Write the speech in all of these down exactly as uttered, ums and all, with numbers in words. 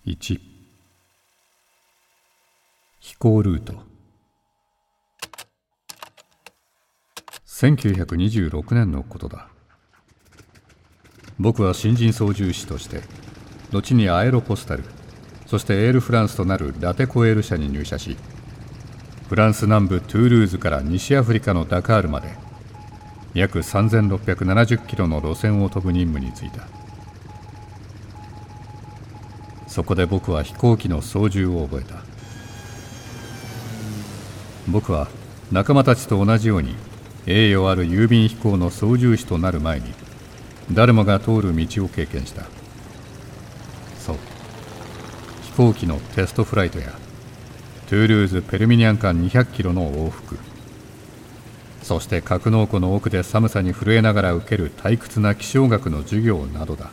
いち、飛行ルート。せんきゅうひゃくにじゅうろくねんのことだ。僕は新人操縦士として後にアエロポスタル、そしてエールフランスとなるラテコエール社に入社し、フランス南部トゥールーズから西アフリカのダカールまで約さんぜんろっぴゃくななじゅっキロの路線を飛ぶ任務に就いた。そこで僕は飛行機の操縦を覚えた。僕は仲間たちと同じように栄誉ある郵便飛行の操縦士となる前に誰もが通る道を経験した。そう、飛行機のテストフライトやトゥールーズ・ペルミニャン間にひゃっキロの往復、そして格納庫の奥で寒さに震えながら受ける退屈な気象学の授業などだ。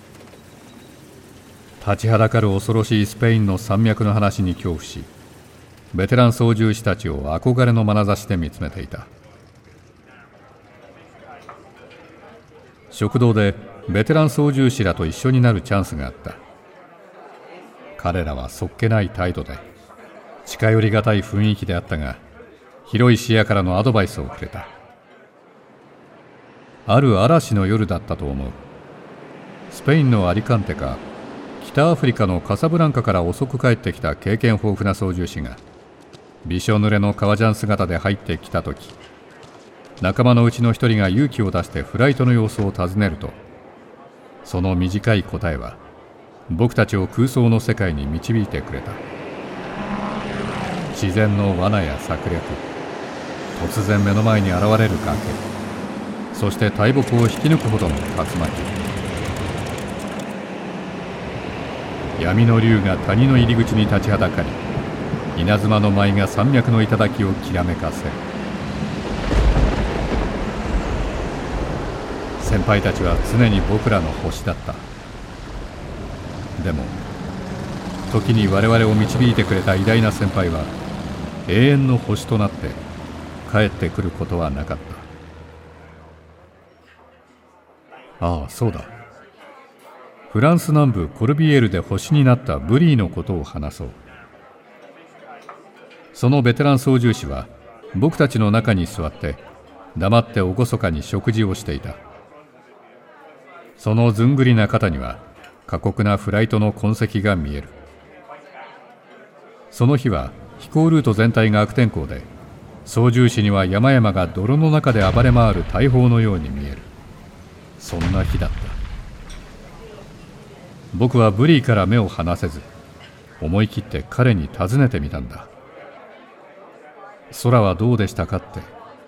立ちはだかる恐ろしいスペインの山脈の話に恐怖し、ベテラン操縦士たちを憧れの眼差しで見つめていた。食堂でベテラン操縦士らと一緒になるチャンスがあった。彼らはそっけない態度で近寄りがたい雰囲気であったが、広い視野からのアドバイスをくれた。ある嵐の夜だったと思う。スペインのアリカンテか北アフリカのカサブランカから遅く帰ってきた経験豊富な操縦士がびしょ濡れの革ジャン姿で入ってきたとき、仲間のうちの一人が勇気を出してフライトの様子を尋ねると、その短い答えは僕たちを空想の世界に導いてくれた。自然の罠や策略、突然目の前に現れる崖、そして大木を引き抜くほどの竜巻。闇の竜が谷の入り口に立ちはだかり、稲妻の舞が山脈の頂をきらめかせる。先輩たちは常に僕らの星だった。でも時に我々を導いてくれた偉大な先輩は永遠の星となって帰ってくることはなかった。ああ、そうだ。フランス南部コルビエールで星になったブリーのことを話そう。そのベテラン操縦士は僕たちの中に座って黙って厳かに食事をしていた。そのずんぐりな肩には過酷なフライトの痕跡が見える。その日は飛行ルート全体が悪天候で、操縦士には山々が泥の中で暴れ回る大砲のように見える。そんな日だった。僕はブリーから目を離せず、思い切って彼に尋ねてみたんだ。空はどうでしたかって。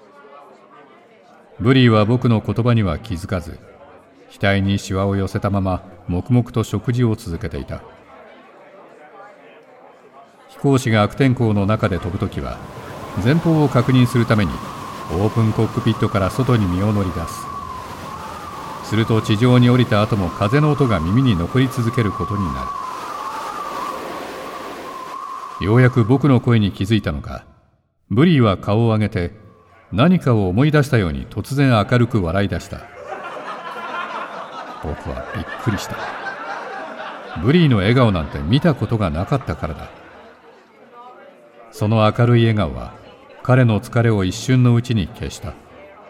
ブリーは僕の言葉には気づかず、額にシワを寄せたまま黙々と食事を続けていた。飛行士が悪天候の中で飛ぶときは前方を確認するためにオープンコックピットから外に身を乗り出す。すると地上に降りた後も風の音が耳に残り続けることになる。ようやく僕の声に気づいたのか、ブリーは顔を上げて何かを思い出したように突然明るく笑い出した。僕はびっくりした。ブリーの笑顔なんて見たことがなかったからだ。その明るい笑顔は彼の疲れを一瞬のうちに消した。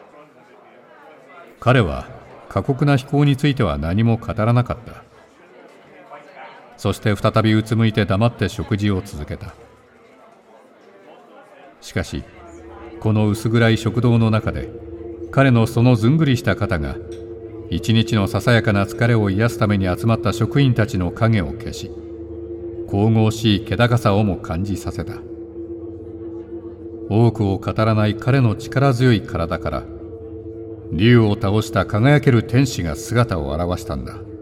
彼は過酷な飛行については何も語らなかった。そして再びうつむいて黙って食事を続けた。しかしこの薄暗い食堂の中で彼のそのずんぐりした肩が一日のささやかな疲れを癒すために集まった職員たちの影を消し、神々しい気高さをも感じさせた。多くを語らない彼の力強い体から竜を倒した輝ける天使が姿を現したんだ。